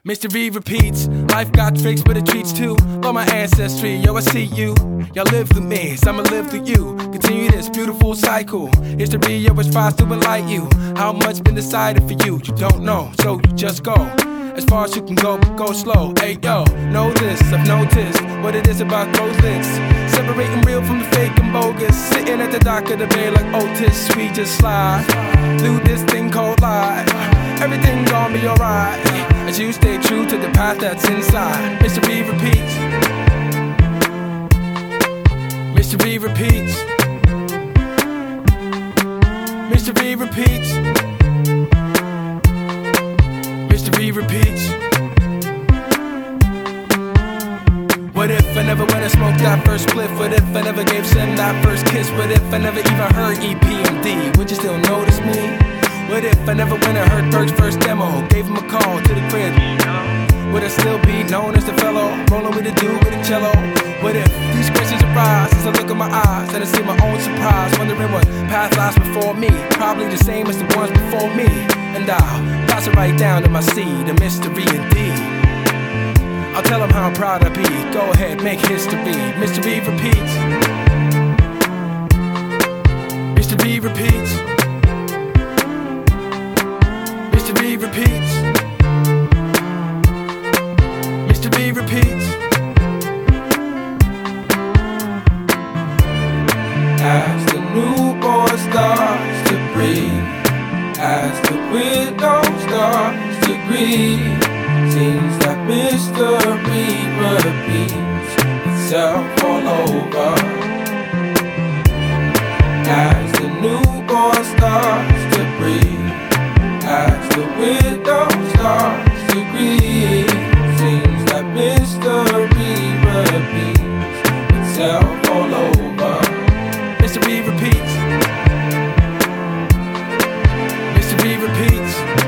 Mystery repeats, life got tricks but it treats too. Love my ancestry, yo I see you. Y'all live through me, so I'ma live through you. Continue this beautiful cycle. History, yo, it tries to enlighten you. How much been decided for you? You don't know, so you just go as far as you can go, but go slow. Hey yo, know this, I've noticed what it is about closed lips. Separating real from the fake and bogus. Sitting at the dock of the bay like Otis. We just slide through this thing called life. Everything gon' be alright as you stay true to the path that's inside. Mystery repeats. Mystery repeats. Mystery repeats. Mystery repeats. What if I never went and smoked that first spliff? What if I never gave Sin that first kiss? What if I never even heard EPMD? Would you still notice me? What if I never went and heard Berg's first demo? Gave him a call to the crib. Would I still be known as the fellow rolling with a dude with a cello? What if these questions arise as I look in my eyes and I see my own surprise, wondering what path lies before me? Probably the same as the ones before me. And I'll pass it right down to my seed, a mystery indeed. I'll tell them how proud I be. Go ahead, make history. Mystery repeats. Mystery repeats. Mystery repeats. Mystery repeats. As the newborn starts to breathe, as the widow starts to grieve, seems that mystery repeats itself all over. As the newborn starts to breathe, as the widow starts to grieve, seems that mystery repeats itself all over. Mystery repeats. Mystery repeats.